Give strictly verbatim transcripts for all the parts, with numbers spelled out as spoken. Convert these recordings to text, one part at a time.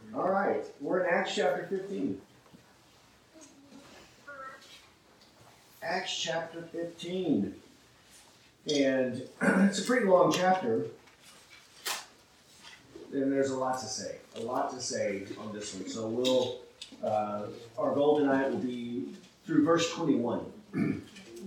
All right, we're in Acts chapter fifteen. Acts chapter fifteen. And it's a pretty long chapter. And there's a lot to say. A lot to say on this one. So we'll, uh, our goal tonight will be through verse twenty-one.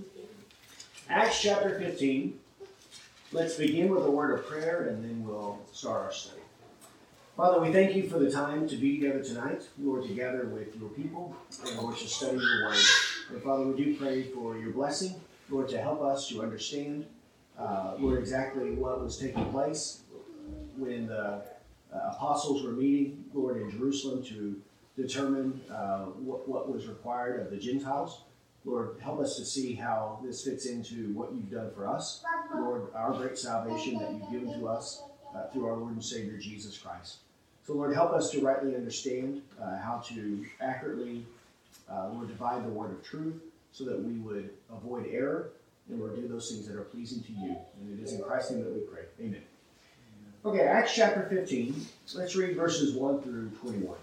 Acts chapter fifteen. Let's begin with a word of prayer and then we'll start our study. Father, we thank you for the time to be together tonight, Lord, together with your people, and Lord, to study your word. And Father, we do pray for your blessing, Lord, to help us to understand, uh, Lord, exactly what was taking place when the uh, apostles were meeting, Lord, in Jerusalem to determine uh, what, what was required of the Gentiles. Lord, help us to see how this fits into what you've done for us. Lord, our great salvation that you've given to us uh, through our Lord and Savior, Jesus Christ. So, Lord, help us to rightly understand uh, how to accurately, uh, Lord, divide the word of truth so that we would avoid error and, Lord, do those things that are pleasing to you. And it is in Christ's name that we pray. Amen. Okay, Acts chapter fifteen. Let's read verses one through twenty-one.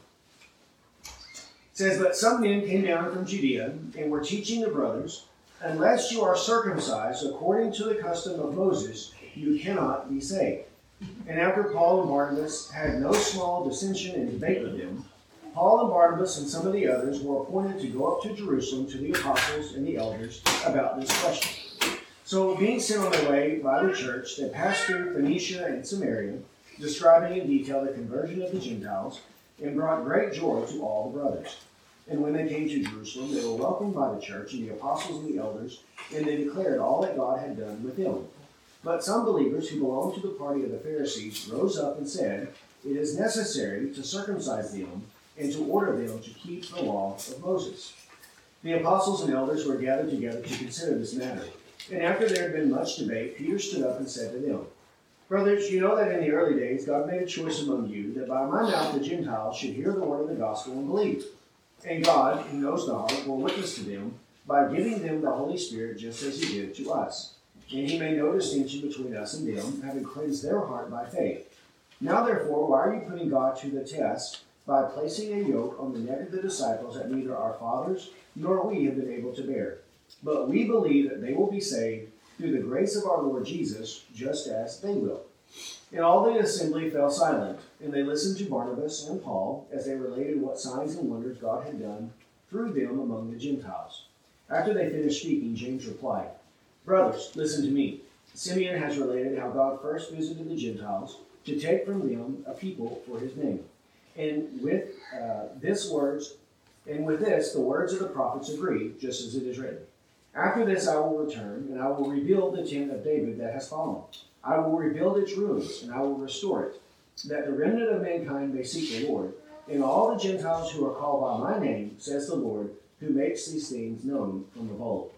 It says, "But some men came down from Judea and were teaching the brothers, unless you are circumcised according to the custom of Moses, you cannot be saved. And after Paul and Barnabas had no small dissension and debate with them, Paul and Barnabas and some of the others were appointed to go up to Jerusalem to the apostles and the elders about this question. So being sent on their way by the church, they passed through Phoenicia and Samaria, describing in detail the conversion of the Gentiles, and brought great joy to all the brothers. And when they came to Jerusalem, they were welcomed by the church and the apostles and the elders, and they declared all that God had done with them. But some believers who belonged to the party of the Pharisees rose up and said, 'It is necessary to circumcise them and to order them to keep the law of Moses.' The apostles and elders were gathered together to consider this matter. And after there had been much debate, Peter stood up and said to them, 'Brothers, you know that in the early days God made a choice among you that by my mouth the Gentiles should hear the word of the gospel and believe. And God, who knows the heart, will witness to them by giving them the Holy Spirit just as he did to us. And he made no distinction between us and them, having cleansed their heart by faith. Now therefore, why are you putting God to the test by placing a yoke on the neck of the disciples that neither our fathers nor we have been able to bear? But we believe that they will be saved through the grace of our Lord Jesus, just as they will.' And all the assembly fell silent, and they listened to Barnabas and Paul as they related what signs and wonders God had done through them among the Gentiles. After they finished speaking, James replied, 'Brothers, listen to me. Simeon has related how God first visited the Gentiles to take from them a people for his name. And with uh, this words, and with this, the words of the prophets agree, just as it is written. After this I will return, and I will rebuild the tent of David that has fallen. I will rebuild its ruins, and I will restore it, that the remnant of mankind may seek the Lord, and all the Gentiles who are called by my name, says the Lord, who makes these things known from of old.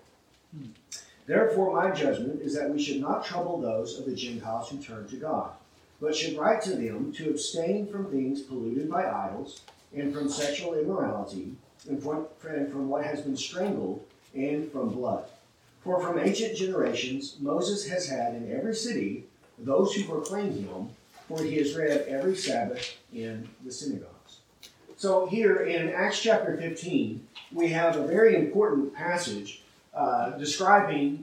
Therefore my judgment is that we should not trouble those of the Gentiles who turn to God, but should write to them to abstain from things polluted by idols, and from sexual immorality, and from, and from what has been strangled, and from blood. For from ancient generations Moses has had in every city those who proclaim him, for he is read every Sabbath in the synagogues.'" So here in Acts chapter fifteen, we have a very important passage uh, describing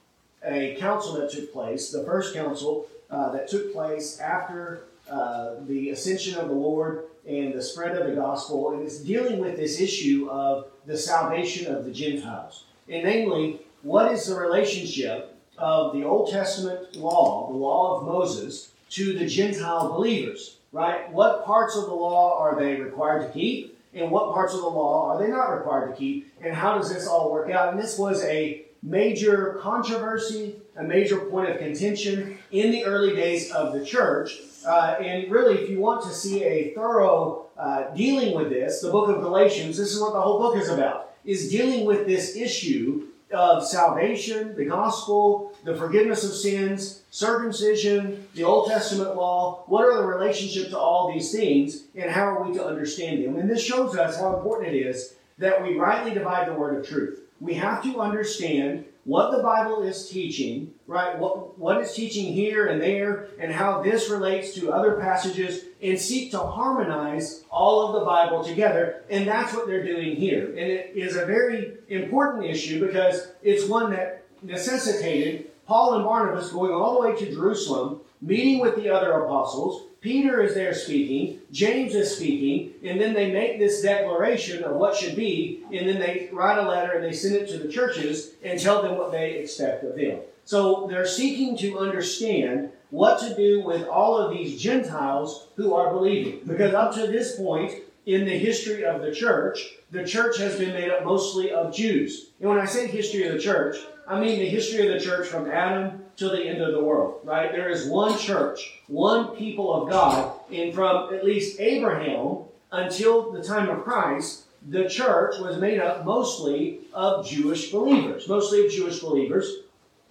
a council that took place, the first council uh, that took place after uh, the ascension of the Lord and the spread of the gospel, and it's dealing with this issue of the salvation of the Gentiles. And namely, what is the relationship of the Old Testament law, the law of Moses, to the Gentile believers, right? What parts of the law are they required to keep, and what parts of the law are they not required to keep, and how does this all work out? And this was a major controversy, a major point of contention in the early days of the church. Uh, and really, if you want to see a thorough uh, dealing with this, the book of Galatians, this is what the whole book is about, is dealing with this issue of salvation, the gospel, the forgiveness of sins, circumcision, the Old Testament law. What are the relationship to all these things, and how are we to understand them? And this shows us how important it is that we rightly divide the word of truth. We have to understand what the Bible is teaching, right? What, what it's teaching here and there, and how this relates to other passages, and seek to harmonize all of the Bible together. And that's what they're doing here. And it is a very important issue because it's one that necessitated Paul and Barnabas going all the way to Jerusalem, meeting with the other apostles. Peter is there speaking, James is speaking, and then they make this declaration of what should be, and then they write a letter and they send it to the churches and tell them what they expect of them. So they're seeking to understand what to do with all of these Gentiles who are believing. Because up to this point in the history of the church, the church has been made up mostly of Jews. And when I say history of the church, I mean the history of the church from Adam till the end of the world, right? There is one church, one people of God, and from at least Abraham until the time of Christ, the church was made up mostly of Jewish believers, mostly of Jewish believers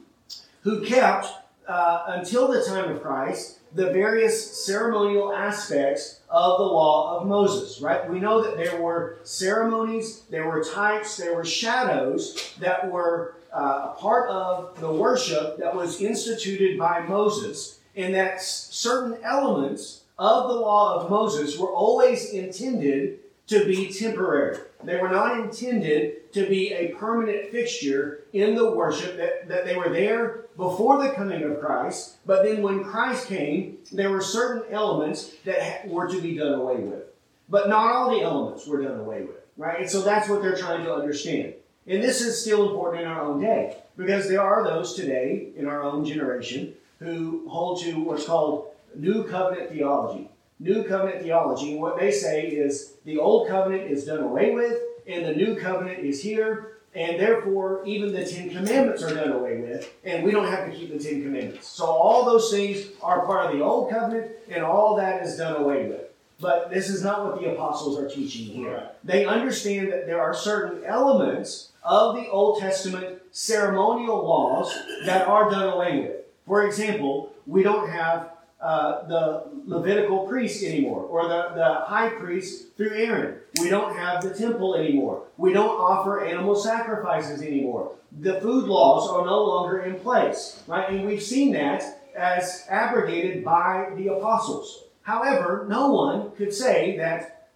who kept, uh, until the time of Christ, the various ceremonial aspects of the law of Moses, right? We know that there were ceremonies, there were types, there were shadows that were uh, a part of the worship that was instituted by Moses, and that certain elements of the law of Moses were always intended to be temporary. They were not intended to be a permanent fixture in the worship, that, that they were there before the coming of Christ, but then when Christ came, there were certain elements that were to be done away with. But not all the elements were done away with, right? And so that's what they're trying to understand. And this is still important in our own day, because there are those today in our own generation who hold to what's called New Covenant theology. New Covenant theology, and what they say is the Old Covenant is done away with, and the New Covenant is here, and therefore even the Ten Commandments are done away with, and we don't have to keep the Ten Commandments. So all those things are part of the Old Covenant, and all that is done away with. But this is not what the apostles are teaching here. They understand that there are certain elements of the Old Testament ceremonial laws that are done away with. For example, we don't have Uh, the Levitical priest anymore, or the, the high priest through Aaron. We don't have the temple anymore. We don't offer animal sacrifices anymore. The food laws are no longer in place, right? And we've seen that as abrogated by the apostles. However, no one could say that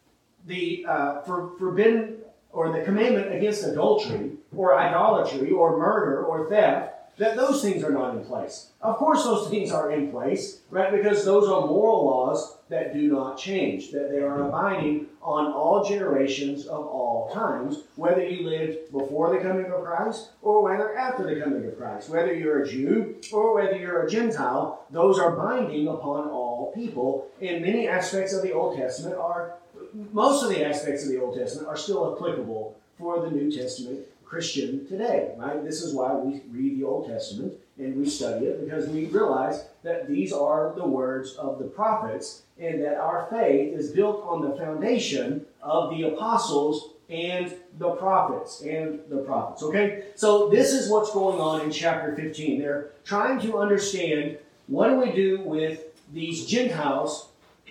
the uh, for, forbidden or the commandment against adultery or idolatry or murder or theft, that those things are not in place. Of course those things are in place, right? Because those are moral laws that do not change, that they are abiding on all generations of all times, whether you lived before the coming of Christ or whether after the coming of Christ. Whether you're a Jew or whether you're a Gentile, those are binding upon all people. And many aspects of the Old Testament are, most of the aspects of the Old Testament are still applicable for the New Testament Christian today, right? This is why we read the Old Testament and we study it, because we realize that these are the words of the prophets and that our faith is built on the foundation of the apostles and the prophets and the prophets, okay? So this is what's going on in chapter fifteen. They're trying to understand, what do we do with these Gentiles?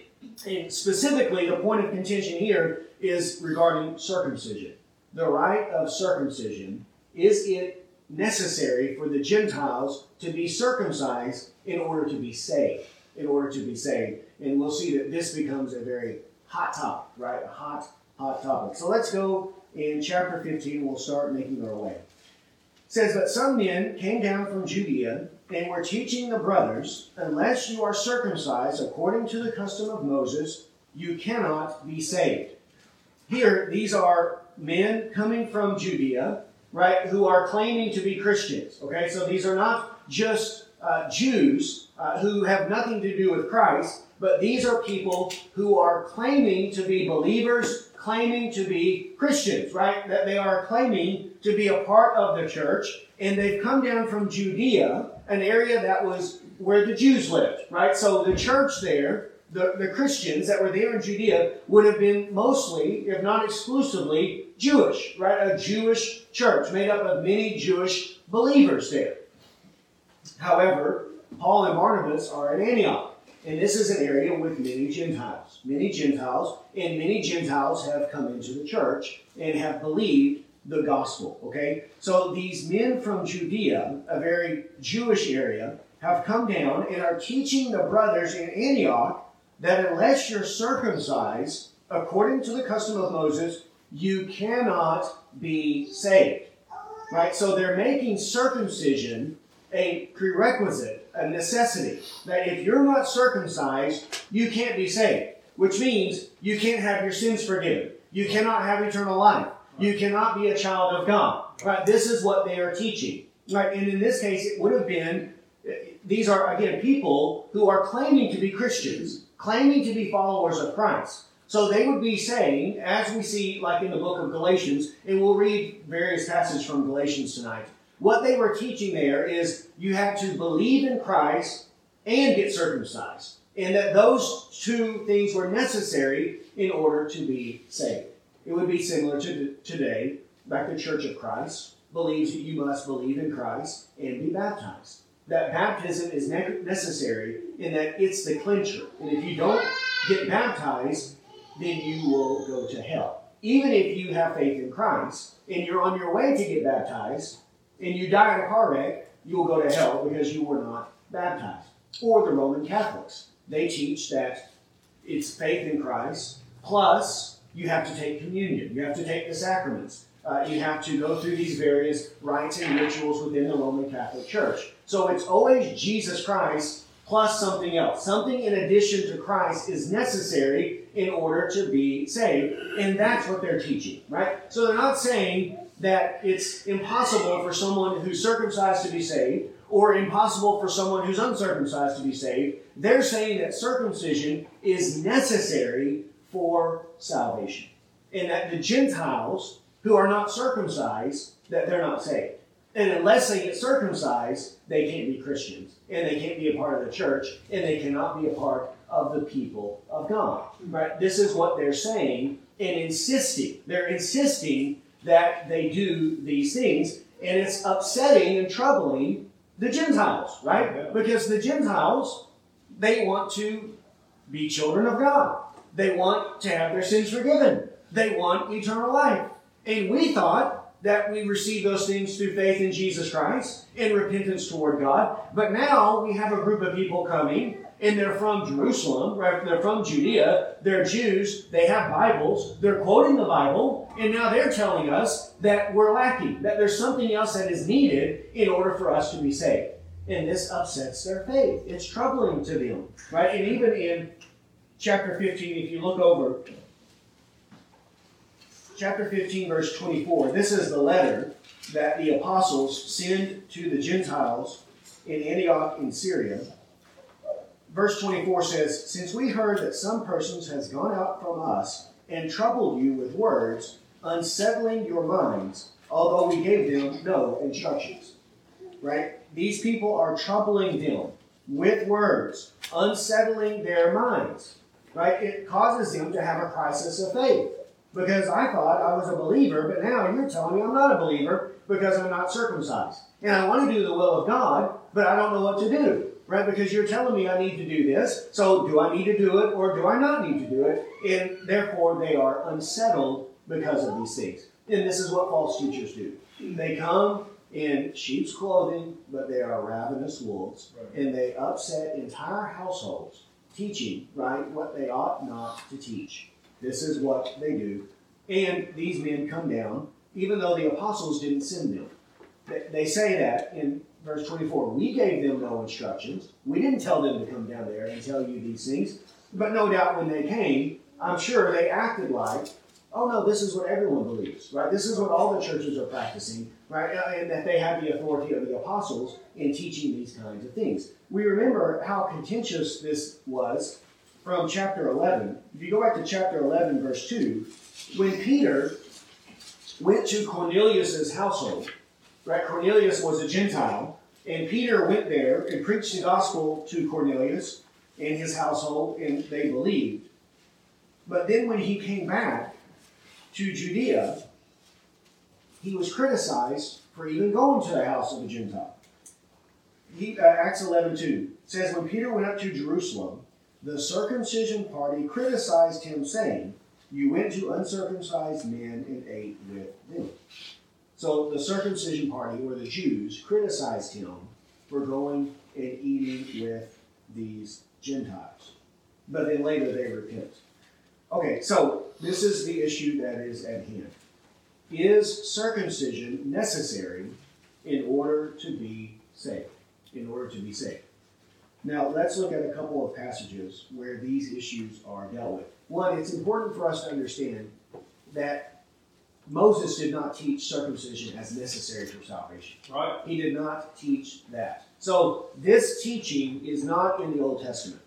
And specifically, the point of contention here is regarding circumcision. The rite of circumcision, is it necessary for the Gentiles to be circumcised in order to be saved? In order to be saved. And we'll see that this becomes a very hot topic, right? A hot, hot topic. So let's go in chapter fifteen. We'll start making our way. It says, "But some men came down from Judea and were teaching the brothers, unless you are circumcised according to the custom of Moses, you cannot be saved." Here, these are men coming from Judea, right, who are claiming to be Christians. Okay, so these are not just uh, Jews uh, who have nothing to do with Christ, but these are people who are claiming to be believers, claiming to be Christians, right? That they are claiming to be a part of the church, and they've come down from Judea, an area that was where the Jews lived, right? So the church there, The, the Christians that were there in Judea would have been mostly, if not exclusively, Jewish, right? A Jewish church made up of many Jewish believers there. However, Paul and Barnabas are in Antioch, and this is an area with many Gentiles. Many Gentiles, and many Gentiles have come into the church and have believed the gospel, okay? So these men from Judea, a very Jewish area, have come down and are teaching the brothers in Antioch that unless you're circumcised according to the custom of Moses, you cannot be saved. Right? So they're making circumcision a prerequisite, a necessity. That if you're not circumcised, you can't be saved. Which means you can't have your sins forgiven. You cannot have eternal life. You cannot be a child of God. Right? This is what they are teaching. Right? And in this case, it would have been, these are, again, people who are claiming to be Christians, claiming to be followers of Christ. So they would be saying, as we see like in the book of Galatians, and we'll read various passages from Galatians tonight, what they were teaching there is you have to believe in Christ and get circumcised. And that those two things were necessary in order to be saved. It would be similar to today, like the Church of Christ believes that you must believe in Christ and be baptized. That baptism is ne- necessary in that it's the clincher. And if you don't get baptized, then you will go to hell. Even if you have faith in Christ and you're on your way to get baptized and you die in a car wreck, you'll go to hell because you were not baptized. Or the Roman Catholics. They teach that it's faith in Christ plus you have to take communion. You have to take the sacraments. Uh, you have to go through these various rites and rituals within the Roman Catholic Church. So it's always Jesus Christ plus something else. Something in addition to Christ is necessary in order to be saved. And that's what they're teaching, right? So they're not saying that it's impossible for someone who's circumcised to be saved or impossible for someone who's uncircumcised to be saved. They're saying that circumcision is necessary for salvation. And that the Gentiles who are not circumcised, that they're not saved. And unless they get circumcised, they can't be Christians. And they can't be a part of the church. And they cannot be a part of the people of God. Right? This is what they're saying and insisting. They're insisting that they do these things. And it's upsetting and troubling the Gentiles. Right? Because the Gentiles, they want to be children of God. They want to have their sins forgiven. They want eternal life. And we thought that we received those things through faith in Jesus Christ and repentance toward God. But now we have a group of people coming, and they're from Jerusalem, right? They're from Judea. They're Jews. They have Bibles. They're quoting the Bible. And now they're telling us that we're lacking, that there's something else that is needed in order for us to be saved. And this upsets their faith. It's troubling to them, right? And even in chapter fifteen, if you look over, chapter fifteen, verse twenty-four, this is the letter that the apostles send to the Gentiles in Antioch in Syria. Verse twenty-four says, "Since we heard that some persons has gone out from us and troubled you with words, unsettling your minds, although we gave them no instructions." Right? These people are troubling them with words, unsettling their minds. Right? It causes them to have a crisis of faith. Because I thought I was a believer, but now you're telling me I'm not a believer because I'm not circumcised. And I want to do the will of God, but I don't know what to do. Right? Because you're telling me I need to do this. So do I need to do it or do I not need to do it? And therefore they are unsettled because of these things. And this is what false teachers do. They come in sheep's clothing, but they are ravenous wolves. Right. And they upset entire households teaching, right, what they ought not to teach. This is what they do. And these men come down, even though the apostles didn't send them. They say that in verse twenty-four. We gave them no instructions. We didn't tell them to come down there and tell you these things. But no doubt when they came, I'm sure they acted like, oh no, this is what everyone believes, right? This is what all the churches are practicing, right? And that they have the authority of the apostles in teaching these kinds of things. We remember how contentious this was from chapter eleven. If you go back to chapter eleven, verse two, when Peter went to Cornelius' household, right? Cornelius was a Gentile, and Peter went there and preached the gospel to Cornelius and his household, and they believed. But then when he came back to Judea, he was criticized for even going to the house of a Gentile. He, uh, Acts eleven two says, when Peter went up to Jerusalem, the circumcision party criticized him, saying, "You went to uncircumcised men and ate with them." So the circumcision party, or the Jews, criticized him for going and eating with these Gentiles. But then later they repent. Okay, so this is the issue that is at hand. Is circumcision necessary in order to be saved? In order to be saved. Now, let's look at a couple of passages where these issues are dealt with. One, it's important for us to understand that Moses did not teach circumcision as necessary for salvation. Right. He did not teach that. So, this teaching is not in the Old Testament.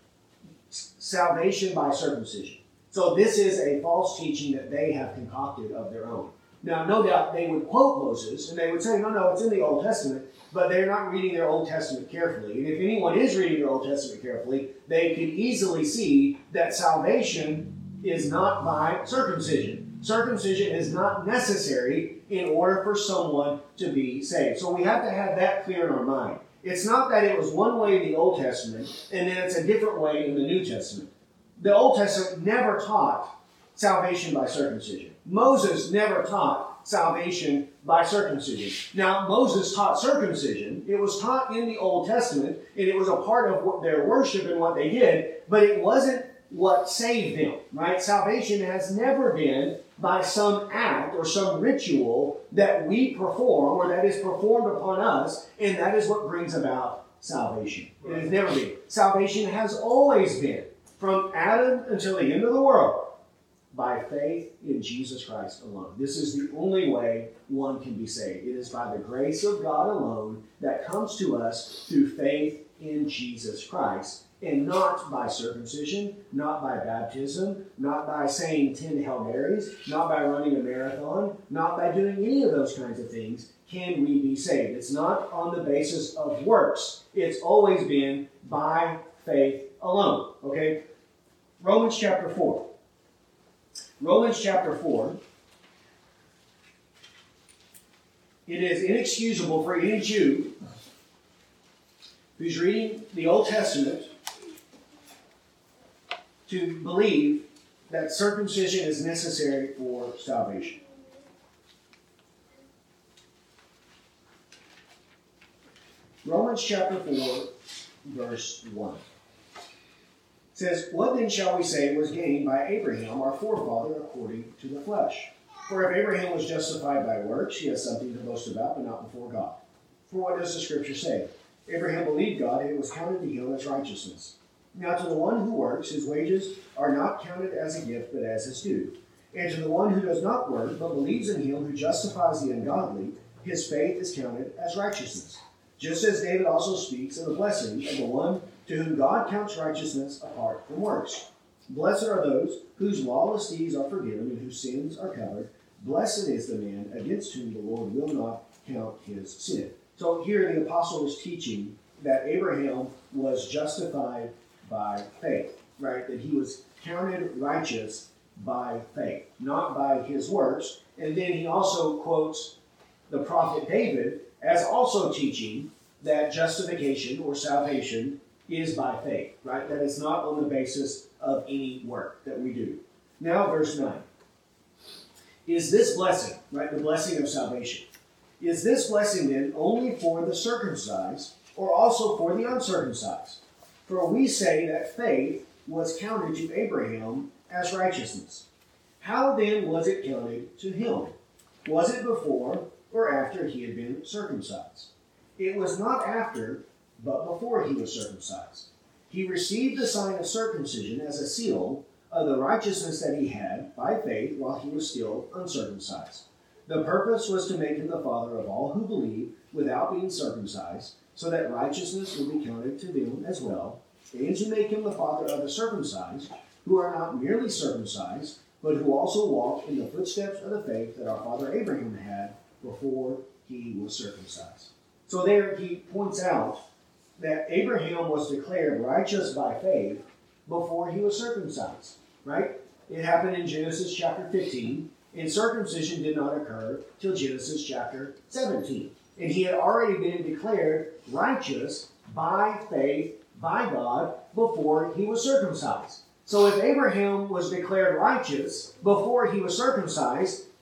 Salvation by circumcision. So, this is a false teaching that they have concocted of their own. Now, no doubt they would quote Moses, and they would say, no, no, it's in the Old Testament, but they're not reading their Old Testament carefully. And if anyone is reading their Old Testament carefully, they can easily see that salvation is not by circumcision. Circumcision is not necessary in order for someone to be saved. So we have to have that clear in our mind. It's not that it was one way in the Old Testament, and then it's a different way in the New Testament. The Old Testament never taught salvation by circumcision. Moses never taught salvation by circumcision. Now, Moses taught circumcision. It was taught in the Old Testament, and it was a part of what their worship and what they did, but it wasn't what saved them, right? Salvation has never been by some act or some ritual that we perform or that is performed upon us, and that is what brings about salvation. It has never been. Salvation has always been, from Adam until the end of the world, by faith in Jesus Christ alone. This is the only way one can be saved. It is by the grace of God alone that comes to us through faith in Jesus Christ, and not by circumcision, not by baptism, not by saying ten Hail Marys, not by running a marathon, not by doing any of those kinds of things can we be saved. It's not on the basis of works. It's always been by faith alone. Okay? Romans chapter four. Romans chapter four. It is inexcusable for any Jew who's reading the Old Testament to believe that circumcision is necessary for salvation. Romans chapter four, verse one. Says, "What then shall we say was gained by Abraham, our forefather, according to the flesh? For if Abraham was justified by works, he has something to boast about, but not before God. For what does the Scripture say? Abraham believed God, and it was counted to him as righteousness. Now to the one who works, his wages are not counted as a gift, but as his due. And to the one who does not work, but believes in him who justifies the ungodly, his faith is counted as righteousness. Just as David also speaks of the blessing of the one to whom God counts righteousness apart from works. Blessed are those whose lawless deeds are forgiven and whose sins are covered. Blessed is the man against whom the Lord will not count his sin." So here the apostle is teaching that Abraham was justified by faith, right? That he was counted righteous by faith, not by his works. And then he also quotes the prophet David as also teaching that justification or salvation is by faith, right? That it's not on the basis of any work that we do. Now, verse nine. Is this blessing, right, the blessing of salvation, is this blessing then only for the circumcised or also for the uncircumcised? For we say that faith was counted to Abraham as righteousness. How then was it counted to him? Was it before or after he had been circumcised? It was not after, but before he was circumcised. He received the sign of circumcision as a seal of the righteousness that he had by faith while he was still uncircumcised. The purpose was to make him the father of all who believe without being circumcised, so that righteousness would be counted to them as well, and to make him the father of the circumcised, who are not merely circumcised, but who also walk in the footsteps of the faith that our father Abraham had before he was circumcised. So there he points out that Abraham was declared righteous by faith before he was circumcised, right? It happened in Genesis chapter fifteen, and circumcision did not occur till Genesis chapter seventeen. And he had already been declared righteous by faith by God before he was circumcised. So if Abraham was declared righteous before he was circumcised,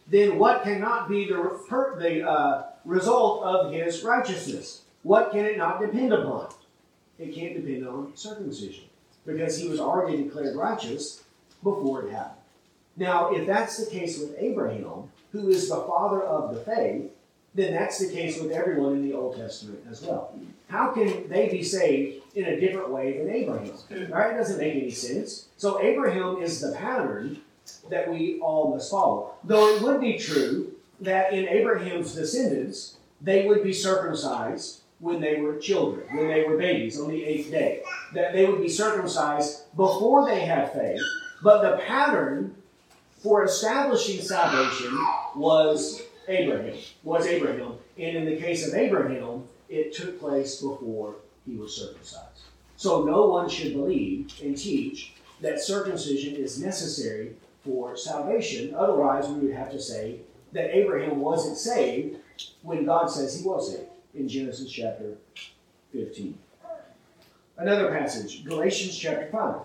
then what cannot be the, per, the uh, result of his righteousness? What can it not depend upon? It can't depend on circumcision, because he was already declared righteous before it happened. Now, if that's the case with Abraham, who is the father of the faith, then that's the case with everyone in the Old Testament as well. How can they be saved in a different way than Abraham? Right? It doesn't make any sense. So Abraham is the pattern that we all must follow. Though it would be true that in Abraham's descendants, they would be circumcised when they were children, when they were babies on the eighth day. That they would be circumcised before they had faith. But the pattern for establishing salvation was Abraham, was Abraham. And in the case of Abraham, it took place before he was circumcised. So no one should believe and teach that circumcision is necessary for salvation. Otherwise, we would have to say that Abraham wasn't saved when God says he was saved in Genesis chapter fifteen. Another passage, Galatians chapter five.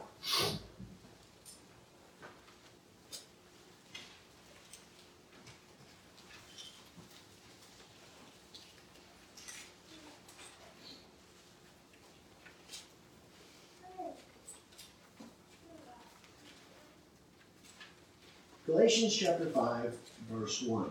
Galatians chapter five, verse one.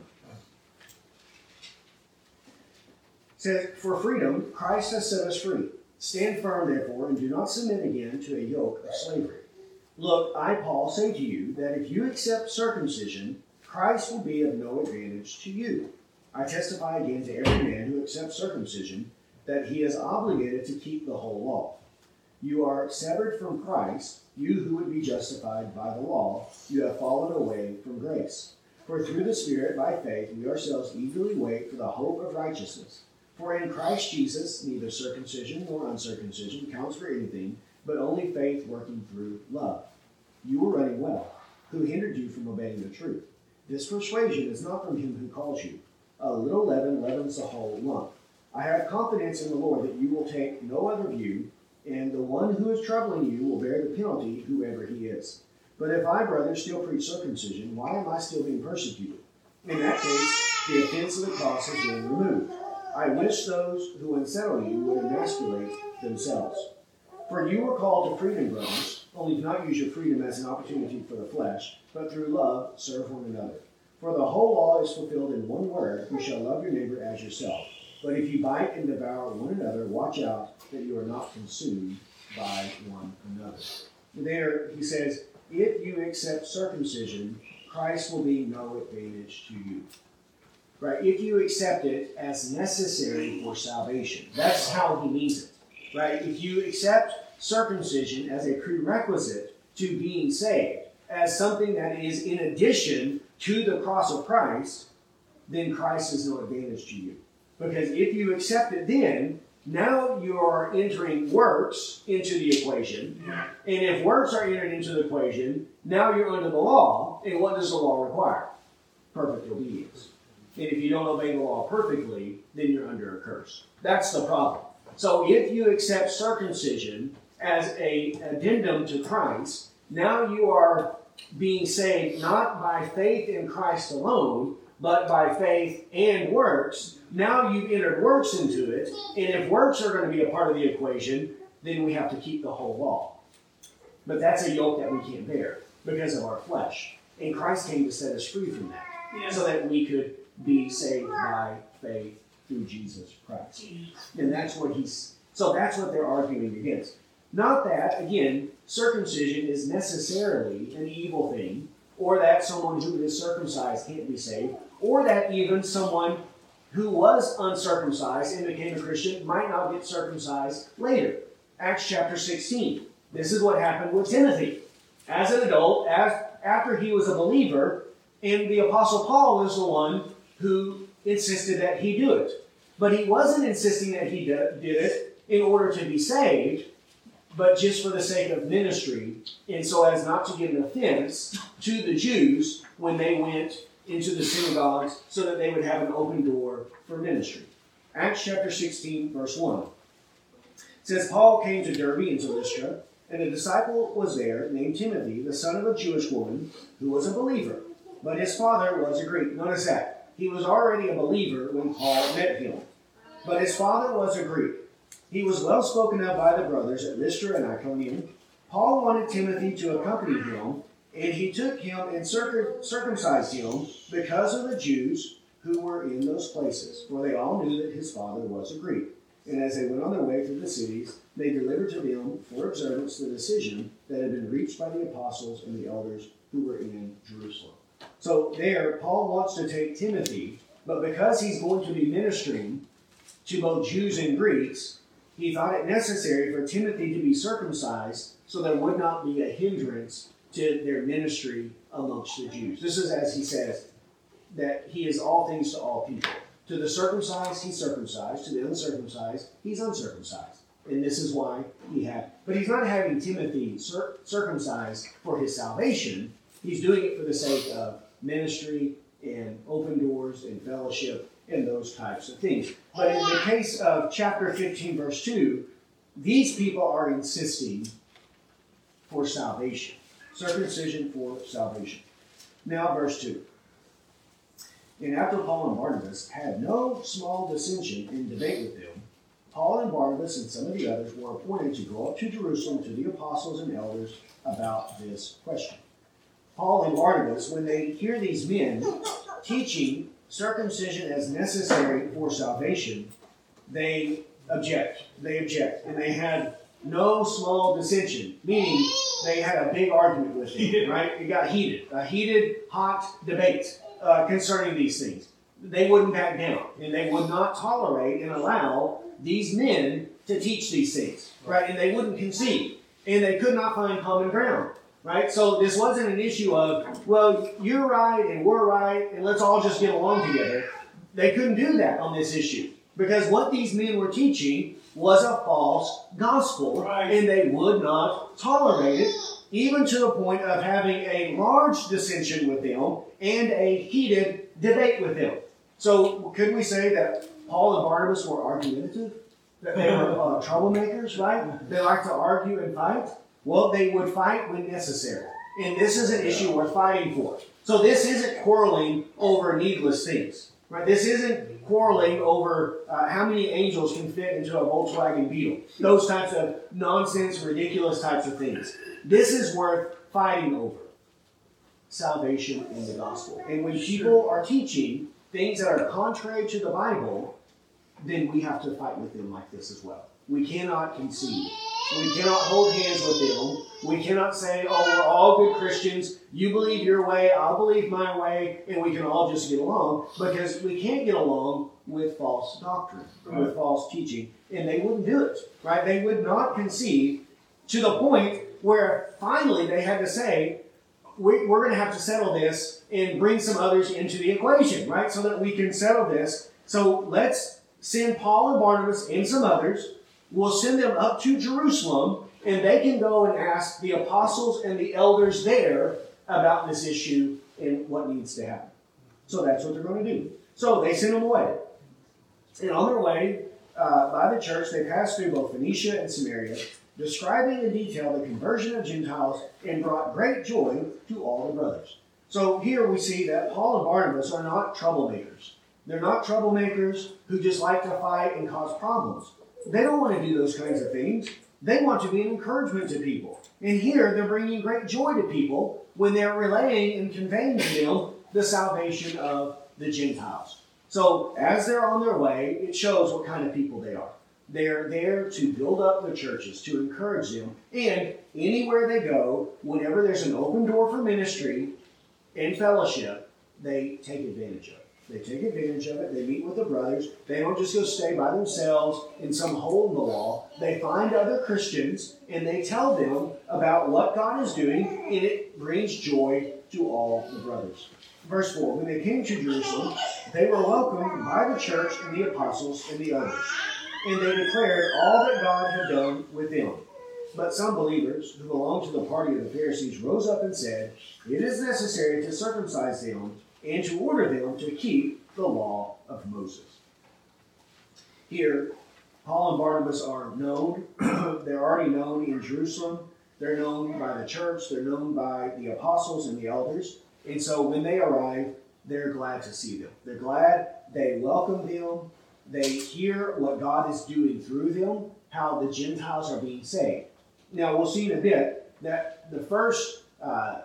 It says, "For freedom Christ has set us free. Stand firm, therefore, and do not submit again to a yoke of slavery. Look, I, Paul, say to you that if you accept circumcision, Christ will be of no advantage to you. I testify again to every man who accepts circumcision that he is obligated to keep the whole law. You are severed from Christ, you who would be justified by the law. You have fallen away from grace. For through the Spirit, by faith, we ourselves eagerly wait for the hope of righteousness. For in Christ Jesus, neither circumcision nor uncircumcision counts for anything, but only faith working through love. You were running well. Who hindered you from obeying the truth? This persuasion is not from him who calls you. A little leaven leavens the whole lump. I have confidence in the Lord that you will take no other view, and the one who is troubling you will bear the penalty, whoever he is. But if I, brothers, still preach circumcision, why am I still being persecuted? In that case, the offense of the cross has been removed. I wish those who unsettle you would emasculate themselves. For you were called to freedom, brothers, only do not use your freedom as an opportunity for the flesh, but through love serve one another. For the whole law is fulfilled in one word, you shall love your neighbor as yourself. But if you bite and devour one another, watch out that you are not consumed by one another." There, he says, if you accept circumcision, Christ will be no advantage to you. Right? If you accept it as necessary for salvation. That's how he means it. Right? If you accept circumcision as a prerequisite to being saved, as something that is in addition to the cross of Christ, then Christ is no advantage to you. Because if you accept it then, now you are entering works into the equation. And if works are entered into the equation, now you're under the law. And what does the law require? Perfect obedience. And if you don't obey the law perfectly, then you're under a curse. That's the problem. So if you accept circumcision as an addendum to Christ, now you are being saved not by faith in Christ alone, but by faith and works. Now you've entered works into it, and if works are going to be a part of the equation, then we have to keep the whole law. But that's a yoke that we can't bear because of our flesh. And Christ came to set us free from that, yeah. so that we could be saved by faith through Jesus Christ. And that's what he's, so that's what they're arguing against. Not that, again, circumcision is necessarily an evil thing, or that someone who is circumcised can't be saved, or that even someone who was uncircumcised and became a Christian might not get circumcised later. Acts chapter sixteen. This is what happened with Timothy. As an adult, as, after he was a believer, and the Apostle Paul was the one who insisted that he do it. But he wasn't insisting that he did it in order to be saved, but just for the sake of ministry, and so as not to give an offense to the Jews when they went into the synagogues, so that they would have an open door for ministry. Acts chapter sixteen, verse one. It says, Paul came to Derbe and to Lystra, and a disciple was there named Timothy, the son of a Jewish woman, who was a believer. but his father was a Greek. Notice that. He was already a believer when Paul met him, but his father was a Greek. He was well spoken of by the brothers at Lystra and Iconium. Paul wanted Timothy to accompany him, and he took him and circumcised him because of the Jews who were in those places, for they all knew that his father was a Greek. And as they went on their way through the cities, they delivered to them for observance the decision that had been reached by the apostles and the elders who were in Jerusalem. So there, Paul wants to take Timothy, but because he's going to be ministering to both Jews and Greeks, he thought it necessary for Timothy to be circumcised so there would not be a hindrance to their ministry amongst the Jews. This is, as he says, that he is all things to all people. To the circumcised, he's circumcised. To the uncircumcised, he's uncircumcised. And this is why he had... But he's not having Timothy cir- circumcised for his salvation. He's doing it for the sake of ministry and open doors and fellowship and those types of things. But in the case of chapter fifteen, verse two, these people are insisting for salvation. Circumcision for salvation. Now, verse two. And after Paul and Barnabas had no small dissension in debate with them, Paul and Barnabas and some of the others were appointed to go up to Jerusalem to the apostles and elders about this question. Paul and Barnabas, when they hear these men teaching circumcision as necessary for salvation, they object. They object. And they had no small dissension, meaning they had a big argument with them, right? It got heated. A heated, hot debate uh, concerning these things. They wouldn't back down, and they would not tolerate and allow these men to teach these things, right? And they wouldn't concede, and they could not find common ground, right? So this wasn't an issue of, well, you're right and we're right, and let's all just get along together. They couldn't do that on this issue, because what these men were teaching was a false gospel, right, and they would not tolerate it, even to the point of having a large dissension with them and a heated debate with them. So could we say that Paul and Barnabas were argumentative? That they were uh, troublemakers, right? They like to argue and fight? Well, they would fight when necessary. And this is an issue worth fighting for. So this isn't quarreling over needless things, right? This isn't quarreling over uh, how many angels can fit into a Volkswagen Beetle. Those types of nonsense, ridiculous types of things. This is worth fighting over. Salvation in the gospel. And when people are teaching things that are contrary to the Bible, then we have to fight with them like this as well. We cannot concede. We cannot hold hands with them. We cannot say, oh, we're all good Christians. You believe your way, I'll believe my way, and we can all just get along, because we can't get along with false doctrine, right, with false teaching. And they wouldn't do it, right? They would not concede, to the point where finally they had to say, we, we're going to have to settle this and bring some others into the equation, right? So that we can settle this. So let's send Paul and Barnabas and some others. We'll send them up to Jerusalem, and they can go and ask the apostles and the elders there about this issue and what needs to happen. So that's what they're going to do. So they send them away. And on their way, uh, by the church, they passed through both Phoenicia and Samaria, describing in detail the conversion of Gentiles, and brought great joy to all the brothers. So here we see that Paul and Barnabas are not troublemakers. They're not troublemakers who just like to fight and cause problems. They don't want to do those kinds of things. They want to be an encouragement to people. And here they're bringing great joy to people when they're relaying and conveying to them the salvation of the Gentiles. So as they're on their way, it shows what kind of people they are. They're there to build up the churches, to encourage them. And anywhere they go, whenever there's an open door for ministry and fellowship, they take advantage of it. They take advantage of it. They meet with the brothers. They don't just go stay by themselves in some hole in the wall. They find other Christians, and they tell them about what God is doing, and it brings joy to all the brothers. Verse four, when they came to Jerusalem, they were welcomed by the church and the apostles and the others. And they declared all that God had done with them. But some believers who belonged to the party of the Pharisees rose up and said, it is necessary to circumcise them and to order them to keep the law of Moses. Here, Paul and Barnabas are known. They're already known in Jerusalem. They're known by the church. They're known by the apostles and the elders. And so when they arrive, they're glad to see them. They're glad, they welcome them, they hear what God is doing through them, how the Gentiles are being saved. Now, we'll see in a bit that the first uh,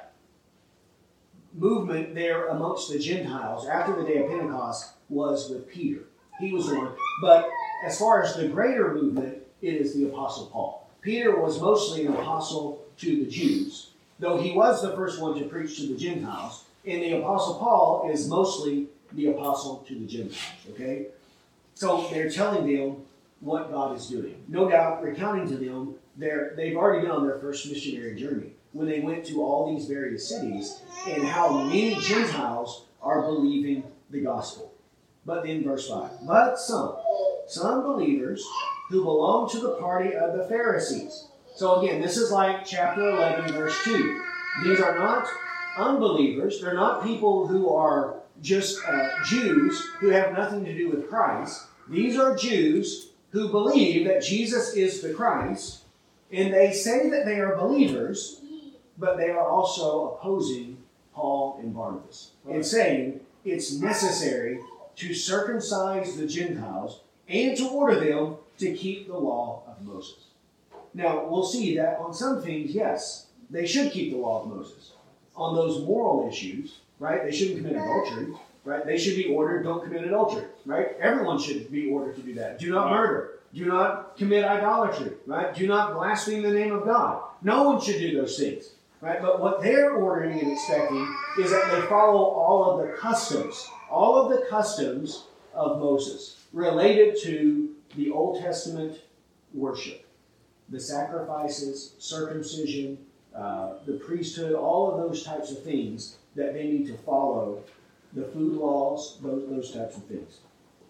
movement there amongst the Gentiles after the day of Pentecost was with Peter. He was the one. But as far as the greater movement, it is the Apostle Paul. Peter was mostly an apostle to the Jews, though he was the first one to preach to the Gentiles. And the Apostle Paul is mostly the apostle to the Gentiles. Okay? So they're telling them what God is doing. No doubt, recounting to them, they're, they've already been on their first missionary journey when they went to all these various cities and how many Gentiles are believing the gospel. But then verse five, but some, some believers who belong to the party of the Pharisees. So again, this is like chapter eleven, verse two. These are not unbelievers. They're not people who are just uh, Jews who have nothing to do with Christ. These are Jews who believe that Jesus is the Christ, and they say that they are believers, but they are also opposing Paul and Barnabas and saying it's necessary to circumcise the Gentiles and to order them to keep the law of Moses. Now, we'll see that on some things, yes, they should keep the law of Moses. On those moral issues, right, they shouldn't commit adultery, right? They should be ordered, don't commit adultery, right? Everyone should be ordered to do that. Do not murder. Do not commit idolatry, right? Do not blaspheme the name of God. No one should do those things, right? But what they're ordering and expecting is that they follow all of the customs, all of the customs of Moses related to the Old Testament worship. The sacrifices, circumcision, uh, the priesthood, all of those types of things that they need to follow, the food laws, those, those types of things.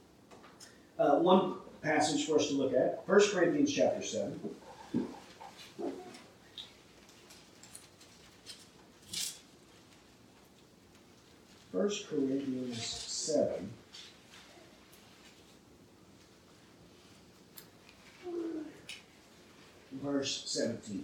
Uh, one passage for us to look at, First Corinthians chapter seven. First Corinthians seven. Verse seventeen.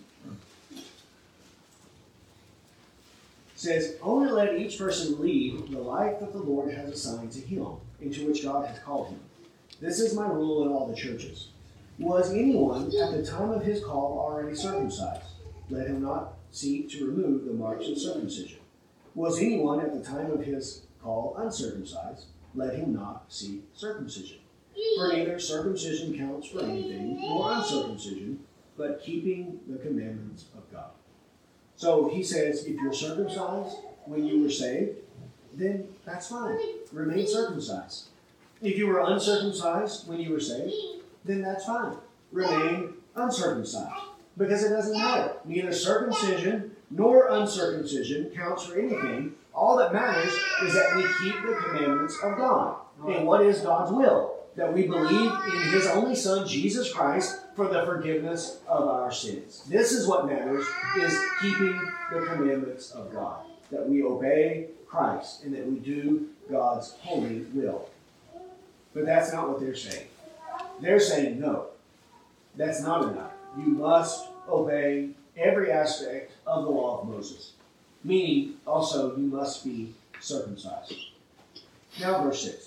Says, only let each person lead the life that the Lord has assigned to him, into which God has called him. This is my rule in all the churches. Was anyone at the time of his call already circumcised? Let him not seek to remove the marks of circumcision. Was anyone at the time of his call uncircumcised? Let him not seek circumcision. For neither circumcision counts for anything, nor uncircumcision, but keeping the commandments of God. So he says, if you're circumcised when you were saved, then that's fine. Remain circumcised. If you were uncircumcised when you were saved, then that's fine. Remain uncircumcised. Because it doesn't matter. Neither circumcision nor uncircumcision counts for anything. All that matters is that we keep the commandments of God. And what is God's will? That we believe in His only Son, Jesus Christ, for the forgiveness of our sins. This is what matters, is keeping the commandments of God. That we obey Christ and that we do God's holy will. But that's not what they're saying. They're saying, no, that's not enough. You must obey every aspect of the law of Moses. Meaning, also, you must be circumcised. Now, verse six.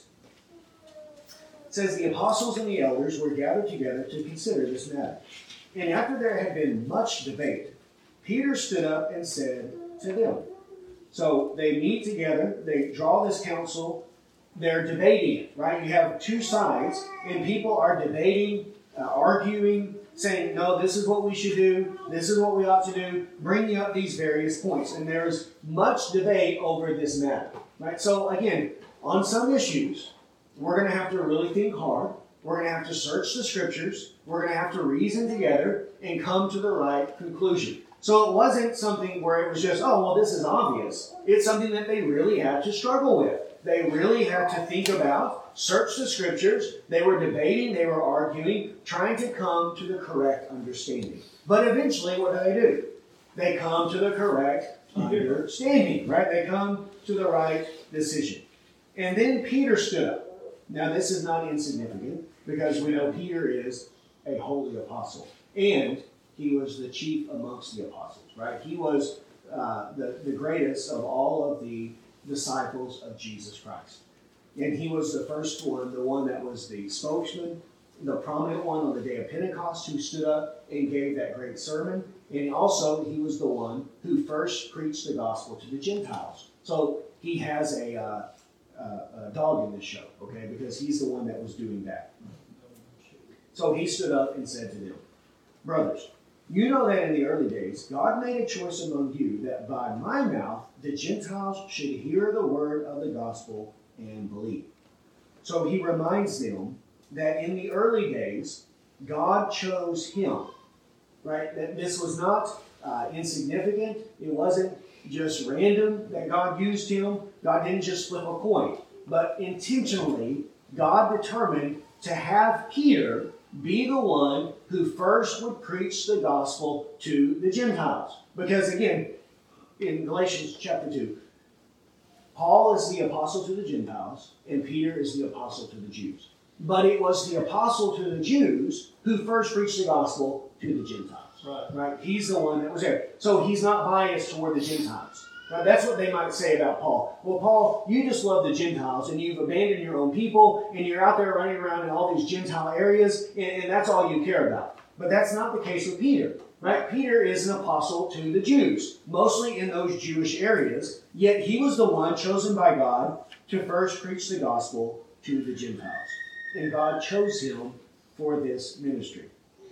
It says, the apostles and the elders were gathered together to consider this matter. And after there had been much debate, Peter stood up and said to them. So they meet together, they draw this council, they're debating it, right? You have two sides, and people are debating, uh, arguing, saying, no, this is what we should do, this is what we ought to do, bringing up these various points. And there's much debate over this matter, right? So again, on some issues, we're going to have to really think hard. We're going to have to search the scriptures. We're going to have to reason together and come to the right conclusion. So it wasn't something where it was just, oh, well, this is obvious. It's something that they really had to struggle with. They really had to think about, search the scriptures. They were debating, they were arguing, trying to come to the correct understanding. But eventually, what do they do? They come to the correct understanding, right? They come to the right decision. And then Peter stood up. Now, this is not insignificant because we know Peter is a holy apostle. And he was the chief amongst the apostles, right? He was uh, the, the greatest of all of the disciples of Jesus Christ. And he was the first one, the one that was the spokesman, the prominent one on the day of Pentecost who stood up and gave that great sermon. And also, he was the one who first preached the gospel to the Gentiles. So he has a, uh, uh, a dog in this show, okay, because he's the one that was doing that. So he stood up and said to them, "Brothers, you know that in the early days, God made a choice among you that by my mouth the Gentiles should hear the word of the gospel and believe." So he reminds them that in the early days, God chose him, right? That this was not uh, insignificant. It wasn't just random that God used him. God didn't just flip a coin. But intentionally, God determined to have Peter be the one who first would preach the gospel to the Gentiles. Because again, in Galatians chapter two, Paul is the apostle to the Gentiles, and Peter is the apostle to the Jews. But it was the apostle to the Jews who first preached the gospel to the Gentiles. Right. Right? He's the one that was there. So he's not biased toward the Gentiles. Now, that's what they might say about Paul. Well, Paul, you just love the Gentiles, and you've abandoned your own people, and you're out there running around in all these Gentile areas, and, and that's all you care about. But that's not the case with Peter. Right? Peter is an apostle to the Jews, mostly in those Jewish areas, yet he was the one chosen by God to first preach the gospel to the Gentiles. And God chose him for this ministry.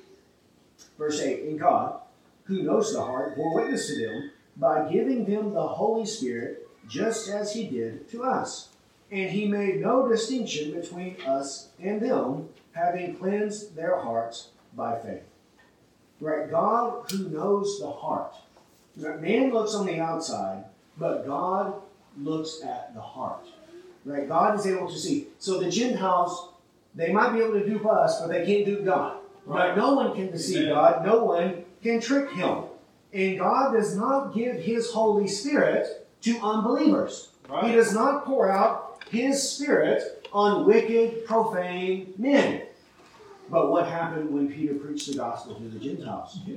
Verse eight, "And God, who knows the heart, bore witness to them by giving them the Holy Spirit, just as he did to us. And he made no distinction between us and them, having cleansed their hearts by faith." Right? God who knows the heart. Man looks on the outside, but God looks at the heart. Right? God is able to see. So the Gentiles, they might be able to dupe us, but they can't dupe God. Right? No one can deceive God. No one can trick him. And God does not give his Holy Spirit to unbelievers. Right. He does not pour out his Spirit on wicked, profane men. But what happened when Peter preached the gospel to the Gentiles? Yeah.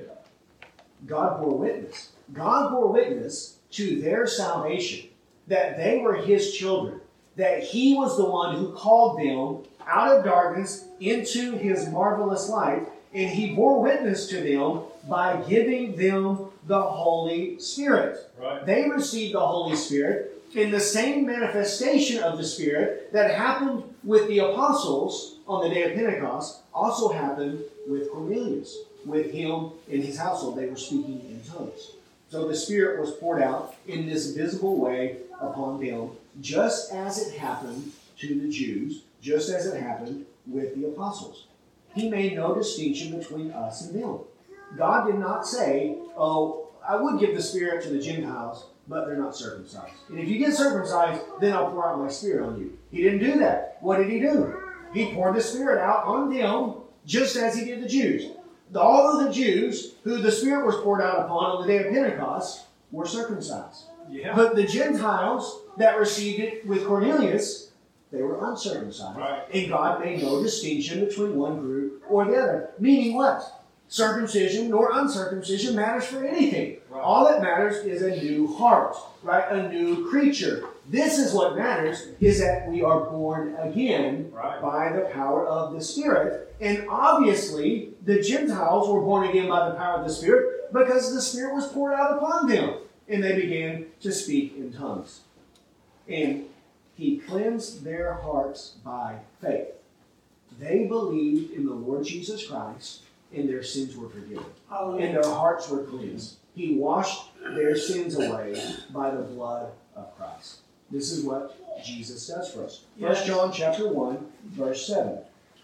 God bore witness. God bore witness to their salvation, that they were his children, that he was the one who called them out of darkness into his marvelous light, and he bore witness to them by giving them the Holy Spirit. Right. They received the Holy Spirit in the same manifestation of the Spirit that happened with the apostles on the day of Pentecost, also happened with Cornelius. With him and his household, they were speaking in tongues. So the Spirit was poured out in this visible way upon them, just as it happened to the Jews, just as it happened with the apostles. He made no distinction between us and them. God did not say, "Oh, I would give the Spirit to the Gentiles, but they're not circumcised. And if you get circumcised, then I'll pour out my Spirit on you." He didn't do that. What did he do? He poured the Spirit out on them, just as he did the Jews. All of the Jews who the Spirit was poured out upon on the day of Pentecost were circumcised. Yeah. But the Gentiles that received it with Cornelius, they were uncircumcised. Right. And God made no distinction between one group or the other. Meaning what? Circumcision nor uncircumcision matters for anything. Right. All that matters is a new heart, right? A new creature. This is what matters, is that we are born again right. by the power of the Spirit. And obviously, the Gentiles were born again by the power of the Spirit because the Spirit was poured out upon them. And they began to speak in tongues. And he cleansed their hearts by faith. They believed in the Lord Jesus Christ, and their sins were forgiven. Hallelujah. And their hearts were cleansed. He washed their sins away by the blood of Christ. This is what Jesus does for us. First John chapter one, verse seven.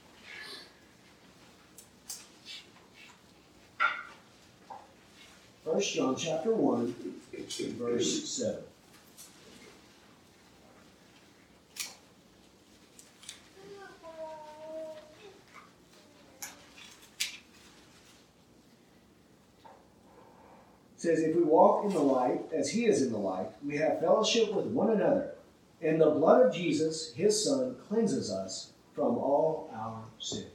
First John chapter one, verse seven. It says, "If we walk in the light as he is in the light, we have fellowship with one another. And the blood of Jesus, his Son, cleanses us from all our sin."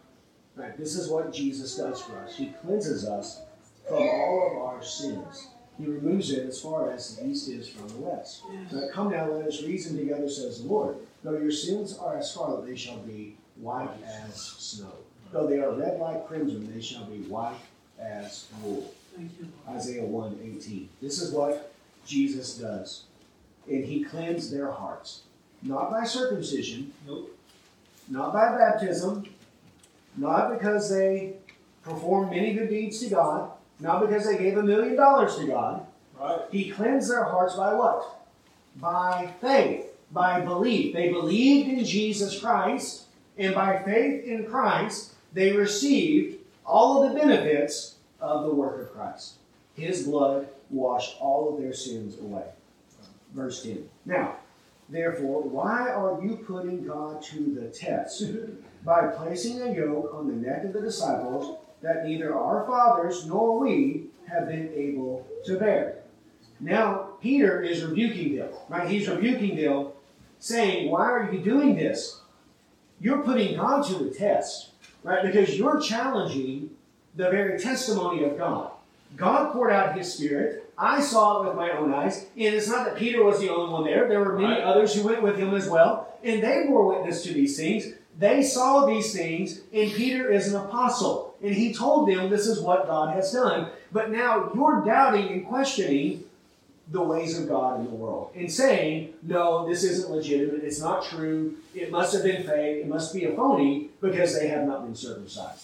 Right, this is what Jesus does for us. He cleanses us from all of our sins. He removes it as far as the east is from the west. But come now, let us reason together, says the Lord. Though your sins are as scarlet, they shall be white as snow. Though they are red like crimson, they shall be white as wool. Isaiah one eighteen. This is what Jesus does. And he cleansed their hearts. Not by circumcision. Nope. Not by baptism. Not because they performed many good deeds to God. Not because they gave a million dollars to God. Right. He cleansed their hearts by what? By faith. By belief. They believed in Jesus Christ. And by faith in Christ, they received all of the benefits of the work of Christ. His blood washed all of their sins away. Verse ten. Now, therefore, why are you putting God to the test by placing a yoke on the neck of the disciples that neither our fathers nor we have been able to bear? Now, Peter is rebuking them, right? He's rebuking them, saying, why are you doing this? You're putting God to the test, right? Because you're challenging the very testimony of God. God poured out His Spirit. I saw it with my own eyes. And it's not that Peter was the only one there. There were many right. others who went with him as well. And they bore witness to these things. They saw these things. And Peter is an apostle. And he told them this is what God has done. But now you're doubting and questioning the ways of God in the world. And saying, no, this isn't legitimate. It's not true. It must have been fake. It must be a phony because they have not been circumcised.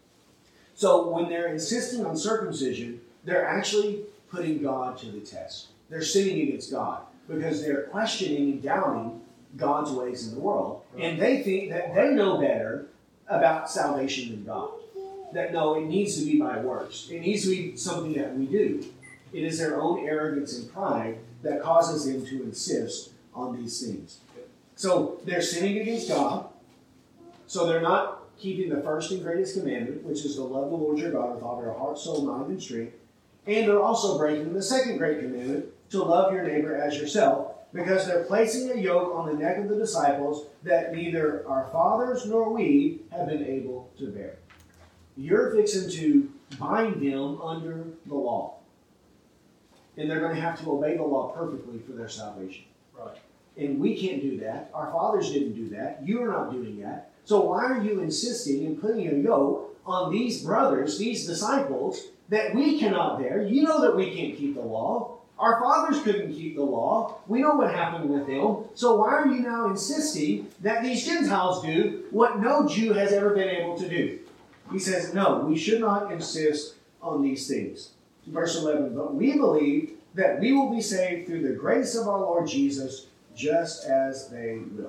So when they're insisting on circumcision, they're actually putting God to the test. They're sinning against God because they're questioning and doubting God's ways in the world. And they think that they know better about salvation than God. That no, it needs to be by works. It needs to be something that we do. It is their own arrogance and pride that causes them to insist on these things. So they're sinning against God. So they're not keeping the first and greatest commandment, which is to love the Lord your God with all your heart, soul, mind, and strength. And they're also breaking the second great commandment, to love your neighbor as yourself, because they're placing a yoke on the neck of the disciples that neither our fathers nor we have been able to bear. You're fixing to bind them under the law. And they're going to have to obey the law perfectly for their salvation. Right. And we can't do that. Our fathers didn't do that. You're not doing that. So why are you insisting and putting a yoke on these brothers, these disciples, that we cannot bear? You know that we can't keep the law. Our fathers couldn't keep the law. We know what happened with them. So why are you now insisting that these Gentiles do what no Jew has ever been able to do? He says, no, we should not insist on these things. Verse eleven, but we believe that we will be saved through the grace of our Lord Jesus, just as they will.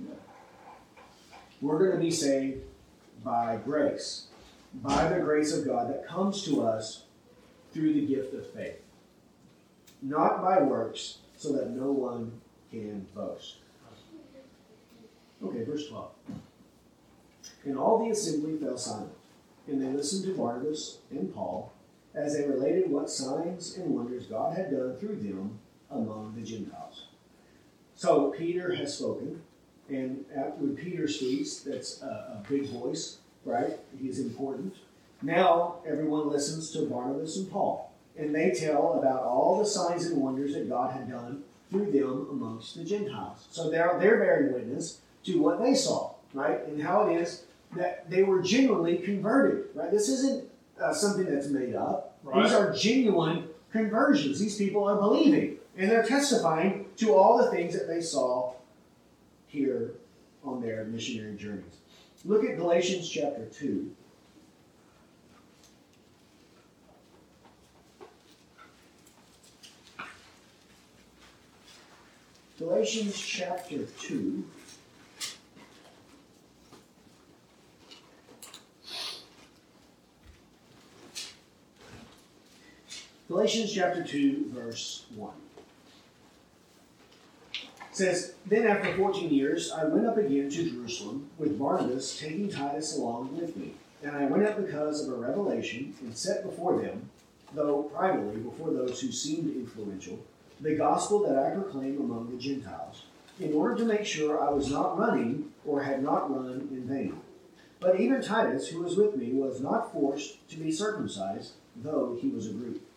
We're going to be saved by grace, by the grace of God that comes to us through the gift of faith. Not by works, so that no one can boast. Okay, verse twelve. And all the assembly fell silent, and they listened to Barnabas and Paul as they related what signs and wonders God had done through them among the Gentiles. So Peter has spoken, and when Peter speaks, that's a, a big voice, right? He's important. Now everyone listens to Barnabas and Paul. And they tell about all the signs and wonders that God had done through them amongst the Gentiles. So they're, they're bearing witness to what they saw, right? And how it is that they were genuinely converted, right? This isn't uh, something that's made up. Right. These are genuine conversions. These people are believing. And they're testifying to all the things that they saw here on their missionary journeys. Look at Galatians chapter two. Galatians chapter two. Galatians chapter two, verse one. It says, Then after fourteen years, I went up again to Jerusalem with Barnabas, taking Titus along with me. And I went up because of a revelation and set before them, though privately before those who seemed influential, the gospel that I proclaim among the Gentiles, in order to make sure I was not running or had not run in vain. But even Titus, who was with me, was not forced to be circumcised, though he was a Greek.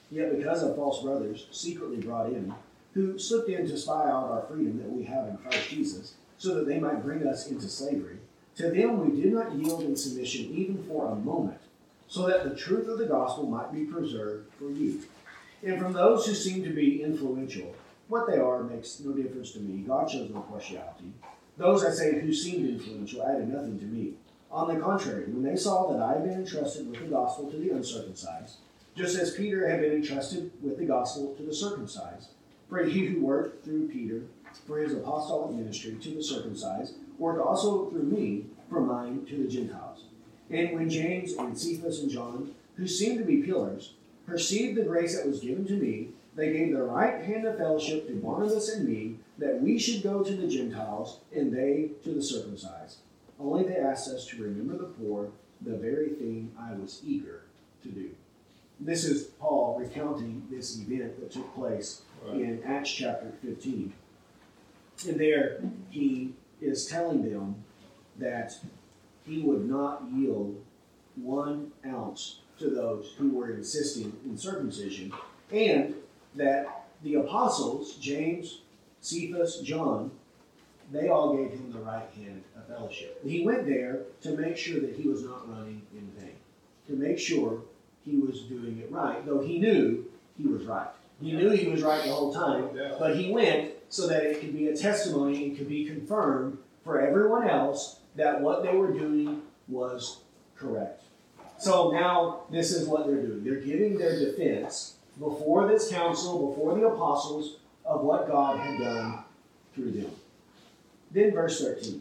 Yet because of false brothers secretly brought in, who slipped in to spy out our freedom that we have in Christ Jesus, so that they might bring us into slavery, to them we did not yield in submission even for a moment, so that the truth of the gospel might be preserved for you. And from those who seem to be influential, what they are makes no difference to me. God shows no partiality. Those, I say, who seemed influential added nothing to me. On the contrary, when they saw that I had been entrusted with the gospel to the uncircumcised, just as Peter had been entrusted with the gospel to the circumcised, for he who worked through Peter for his apostolic ministry to the circumcised, worked also through me for mine to the Gentiles. And when James and Cephas and John, who seemed to be pillars, perceived the grace that was given to me, they gave the right hand of fellowship to Barnabas and me, that we should go to the Gentiles, and they to the circumcised. Only they asked us to remember the poor, the very thing I was eager to do. This is Paul recounting this event that took place right. in Acts chapter fifteen. And there he is telling them that he would not yield one ounce to those who were insisting in circumcision, and that the apostles, James, Cephas, John, they all gave him the right hand of fellowship. He went there to make sure that he was not running in vain, to make sure he was doing it right, though he knew he was right. He knew he was right the whole time, but he went so that it could be a testimony and could be confirmed for everyone else that what they were doing was correct. So now this is what they're doing. They're giving their defense before this council, before the apostles, of what God had done through them. Then verse thirteen.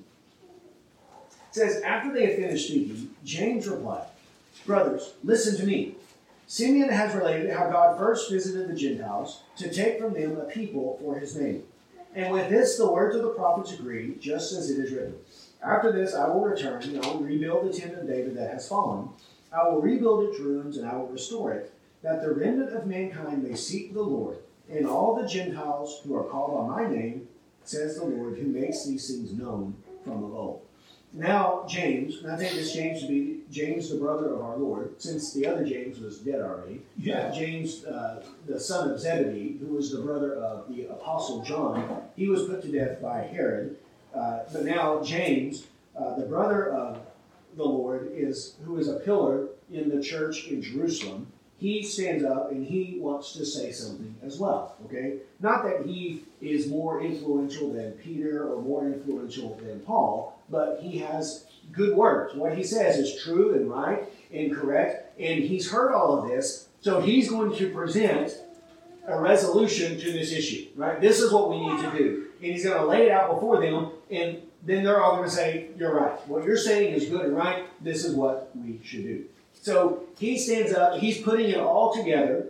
It says, after they had finished speaking, James replied, brothers, listen to me. Simeon has related how God first visited the Gentiles to take from them a people for his name. And with this the words of the prophets agree, just as it is written. After this I will return, and I will rebuild the tent of David that has fallen. I will rebuild its ruins, and I will restore it, that the remnant of mankind may seek the Lord, and all the Gentiles who are called by my name, says the Lord, who makes these things known from of old. Now James, and I take this James to be James, the brother of our Lord, since the other James was dead already. Yeah. Uh, James, uh, the son of Zebedee, who was the brother of the apostle John, he was put to death by Herod. Uh, but now James, uh, the brother of the Lord, is who is a pillar in the church in Jerusalem. He stands up and he wants to say something as well. Okay, not that he is more influential than Peter or more influential than Paul, but he has good words. What he says is true and right and correct, and he's heard all of this, so he's going to present a resolution to this issue. Right? This is what we need to do, and he's going to lay it out before them, and then they're all going to say, "You're right. What you're saying is good and right. This is what we should do." So he stands up, he's putting it all together,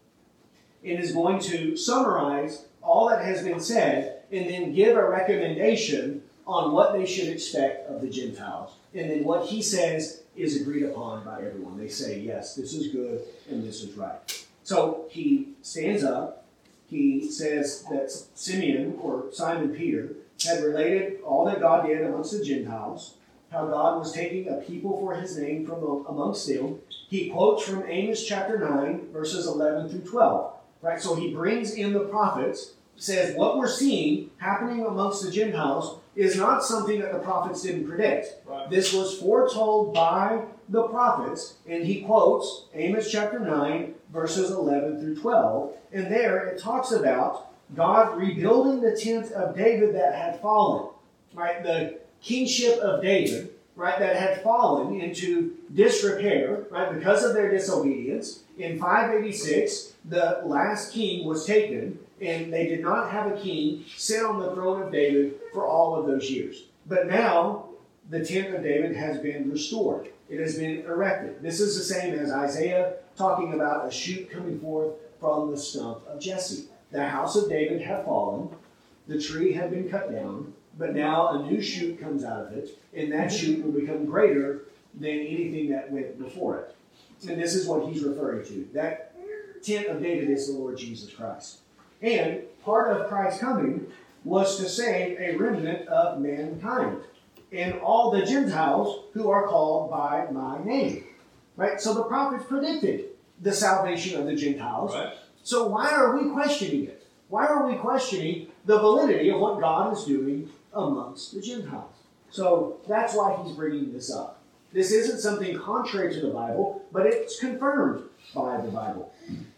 and is going to summarize all that has been said, and then give a recommendation on what they should expect of the Gentiles. And then what he says is agreed upon by everyone. They say, yes, this is good, and this is right. So he stands up, he says that Simeon, or Simon Peter, had related all that God did amongst the Gentiles, how God was taking a people for his name from amongst them. He quotes from Amos chapter nine, verses eleven through twelve. Right? So he brings in the prophets, says what we're seeing happening amongst the Gentiles is not something that the prophets didn't predict. Right. This was foretold by the prophets, and he quotes Amos chapter nine, verses eleven through twelve. And there it talks about God rebuilding the tent of David that had fallen. Right? The kingship of David, right, that had fallen into disrepair, right, because of their disobedience. In five eighty-six, the last king was taken, and they did not have a king sit on the throne of David for all of those years. But now, the tent of David has been restored. It has been erected. This is the same as Isaiah talking about a shoot coming forth from the stump of Jesse. The house of David had fallen. The tree had been cut down. But now a new shoot comes out of it, and that shoot will become greater than anything that went before it. And this is what he's referring to. That tent of David is the Lord Jesus Christ. And part of Christ's coming was to save a remnant of mankind and all the Gentiles who are called by my name. Right? So the prophets predicted the salvation of the Gentiles. Right. So why are we questioning it? Why are we questioning the validity of what God is doing amongst the Gentiles? So that's why he's bringing this up. This isn't something contrary to the Bible, but it's confirmed by the Bible.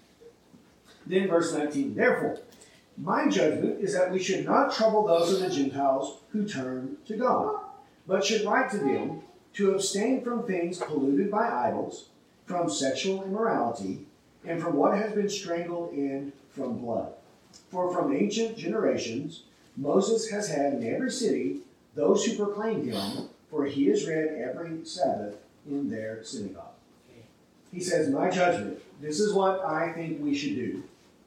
Then verse nineteen, therefore, my judgment is that we should not trouble those of the Gentiles who turn to God, but should write to them to abstain from things polluted by idols, from sexual immorality, and from what has been strangled, and from blood. For from ancient generations Moses has had in every city those who proclaim him, for he is read every Sabbath in their synagogue. He says, my judgment, this is what I think we should do.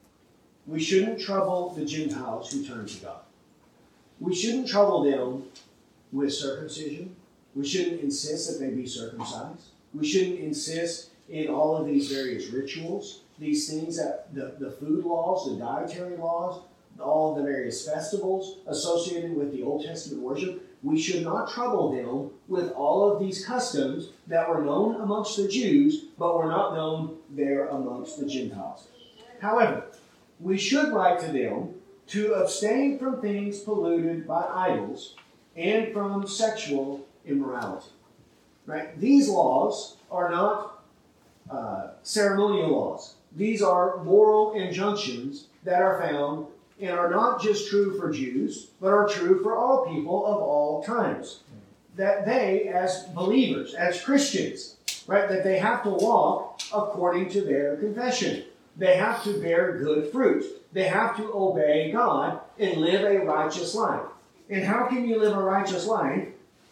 We shouldn't trouble the Gentiles who turn to God. We shouldn't trouble them with circumcision. We shouldn't insist that they be circumcised. We shouldn't insist in all of these various rituals, these things that the, the food laws, the dietary laws, all the various festivals associated with the Old Testament worship. We should not trouble them with all of these customs that were known amongst the Jews, but were not known there amongst the Gentiles. However, we should write to them to abstain from things polluted by idols and from sexual immorality. Right? These laws are not uh, ceremonial laws. These are moral injunctions that are found and are not just true for Jews, but are true for all people of all times. That they, as believers, as Christians, right, that they have to walk according to their confession. They have to bear good fruit. They have to obey God and live a righteous life. And how can you live a righteous life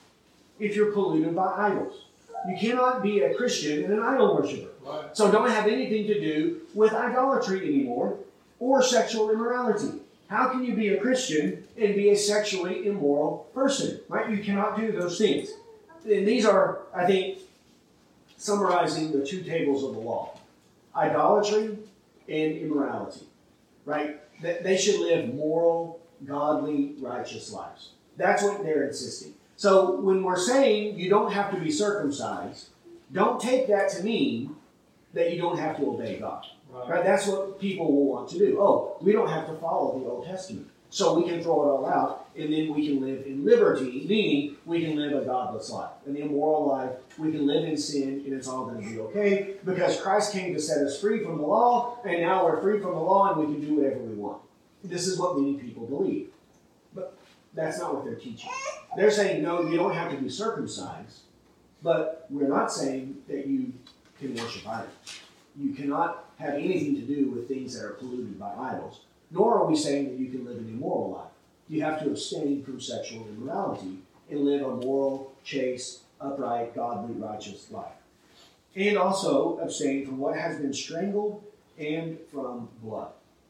if you're polluted by idols? You cannot be a Christian and an idol worshiper. Right. So don't have anything to do with idolatry anymore or sexual immorality. How can you be a Christian and be a sexually immoral person? Right? You cannot do those things. And these are, I think, summarizing the two tables of the law. Idolatry and immorality. Right? They should live moral, godly, righteous lives. That's what they're insisting. So when we're saying you don't have to be circumcised, don't take that to mean that you don't have to obey God. Right. Right? That's what people will want to do. Oh, we don't have to follow the Old Testament. So we can throw it all out, and then we can live in liberty, meaning we can live a godless life, an immoral life. We can live in sin, and it's all going to be okay, because Christ came to set us free from the law, and now we're free from the law, and we can do whatever we want. This is what many people believe. But that's not what they're teaching. They're saying, no, you don't have to be circumcised, but we're not saying that you can worship idols. You cannot have anything to do with things that are polluted by idols, nor are we saying that you can live an immoral life. You have to abstain from sexual immorality and live a moral, chaste, upright, godly, righteous life. And also abstain from what has been strangled and from blood.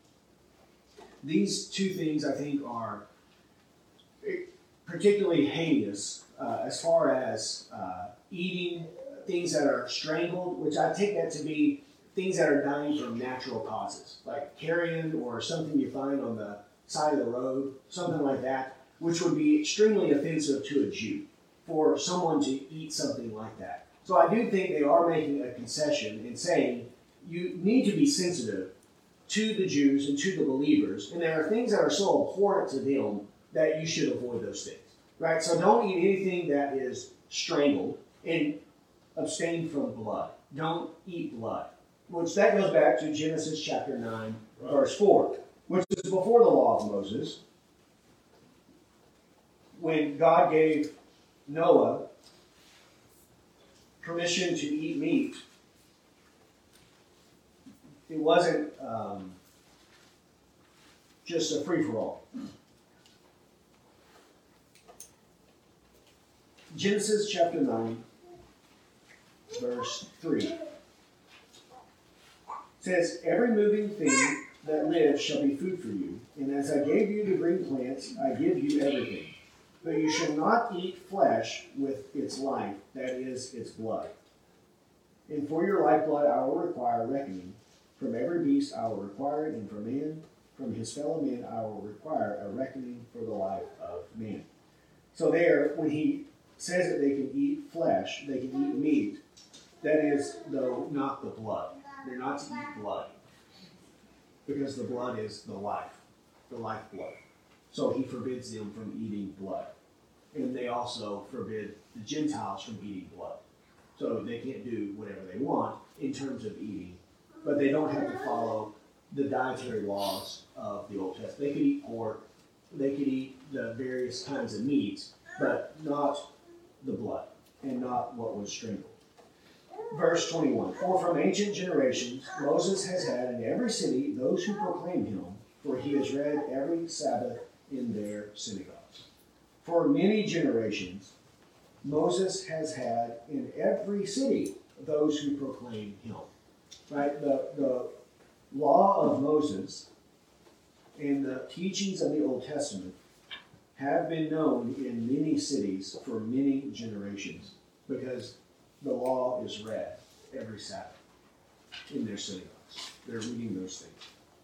These two things, I think, are particularly heinous uh, as far as uh, eating things that are strangled, which I take that to be things that are dying from natural causes, like carrion or something you find on the side of the road, something like that, which would be extremely offensive to a Jew for someone to eat something like that. So I do think they are making a concession and saying you need to be sensitive to the Jews and to the believers, and there are things that are so abhorrent to them that you should avoid those things. Right? So don't eat anything that is strangled, and abstain from blood. Don't eat blood. Which that goes back to Genesis chapter nine, right. Verse four, which is before the law of Moses, when God gave Noah permission to eat meat. It wasn't um, just a free-for-all. Genesis chapter nine, verse three. Says, every moving thing that lives shall be food for you, and as I gave you the green plants, I give you everything. But you shall not eat flesh with its life, that is, its blood. And for your lifeblood I will require reckoning. From every beast I will require it, and from man, from his fellow man I will require a reckoning for the life of man. So there, when he says that they can eat flesh, they can eat meat, that is, though, not the blood. they're not to eat blood, because the blood is the life, the lifeblood. So he forbids them from eating blood. And they also forbid the Gentiles from eating blood. So they can't do whatever they want in terms of eating, but they don't have to follow the dietary laws of the Old Testament. They could eat pork, they could eat the various kinds of meats, but not the blood, and not what was strangled. Verse twenty-one, for from ancient generations Moses has had in every city those who proclaim him, for he has read every Sabbath in their synagogues. For many generations Moses has had in every city those who proclaim him. Right? The, the law of Moses and the teachings of the Old Testament have been known in many cities for many generations, because the law is read every Sabbath in their synagogues. They're reading those things.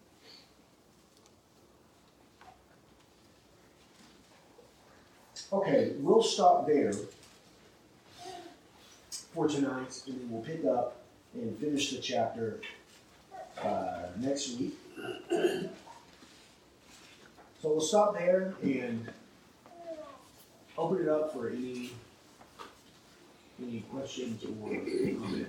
Okay, we'll stop there for tonight, and then we'll pick up and finish the chapter uh, next week. So we'll stop there and open it up for any any questions or comments.